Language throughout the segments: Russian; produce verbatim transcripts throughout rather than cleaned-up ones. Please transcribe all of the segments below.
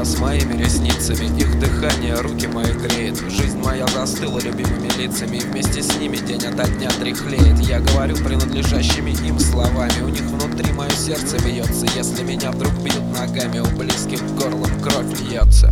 глаза с моими ресницами, их дыхание руки мои греет. Жизнь моя застыла любимыми лицами, и вместе с ними день ото дня дряхлеет. Я говорю принадлежащими им словами, у них внутри мое сердце бьется. Если меня вдруг бьют ногами, у близких горлом кровь льется.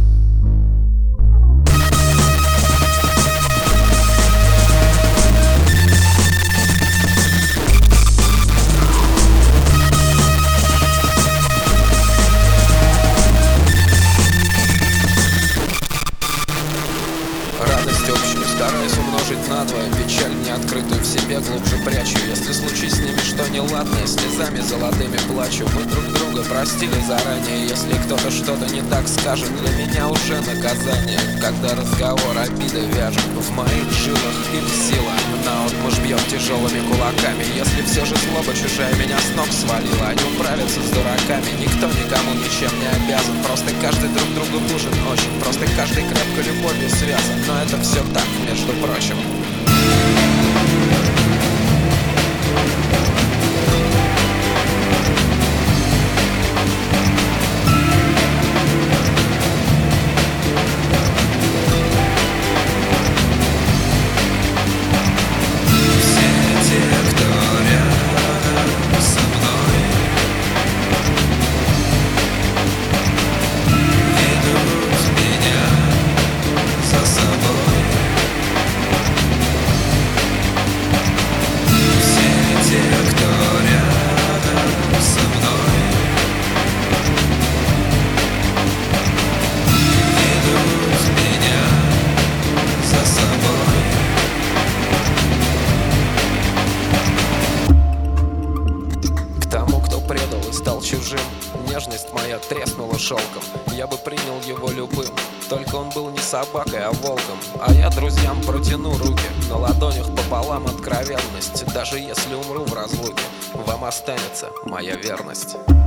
Радость общую стараюсь умножить надвое, печаль неоткрытую в себе глубже прячу. Если случись с ними что неладное, слезами золотыми плачу. Мы друг друга простили заранее, если кто-то что-то не так скажет, для меня уже наказание. Когда разговор обиды вяжет, в моих жилах их сила наотмашь бьет тяжелыми кулаками. Если все же злоба чужая меня с ног свалила, они управятся с дураками. Никто никому ничем не обязан, просто каждый друг другу нужен очень, просто каждый крепко любовью связан. Но это все так, между прочим. Стал чужим, нежность моя треснула шелком. Я бы принял его любым, только он был не собакой, а волком. А я друзьям протяну руки, на ладонях пополам откровенность. Даже если умру в разлуке, вам останется моя верность.